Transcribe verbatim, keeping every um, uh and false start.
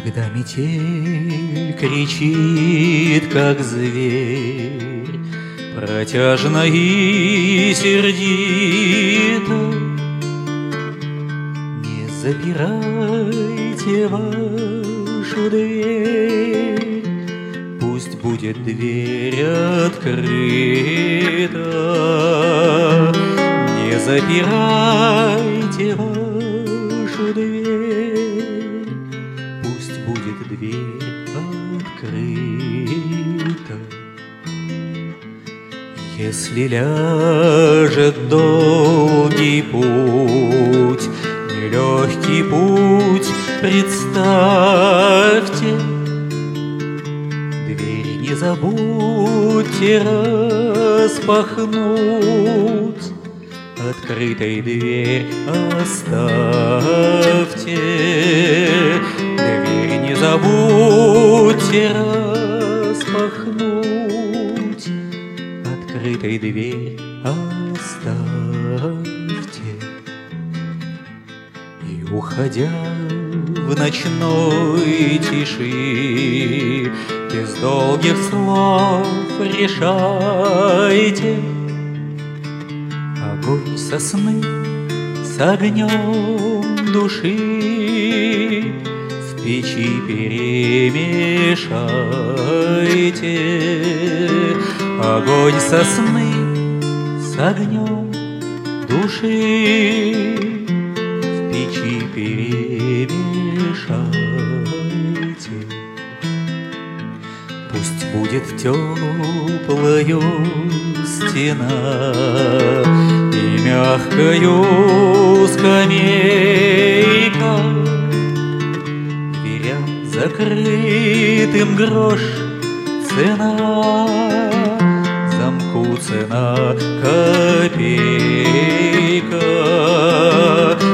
Когда метель кричит, как зверь, протяжно и сердито, не запирайте вашу дверь, пусть будет дверь открыта. Не запирайте вашу дверь, пусть будет дверь открыта. Если ляжет долгий путь, нелегкий путь, представьте, дверь не забудьте распахнуть, открытой дверь оставьте. Дверь не забудьте распахнуть, открытой дверь оставьте. И, уходя в ночной тиши, без долгих слов решайте, огонь сосны с огнем души в печи перемешайте. Огонь сосны с огнем души в печи перемешайте. Пусть будет теплою стена и мягкою скамейка, дверям закрытым грош цена, замку цена копейка.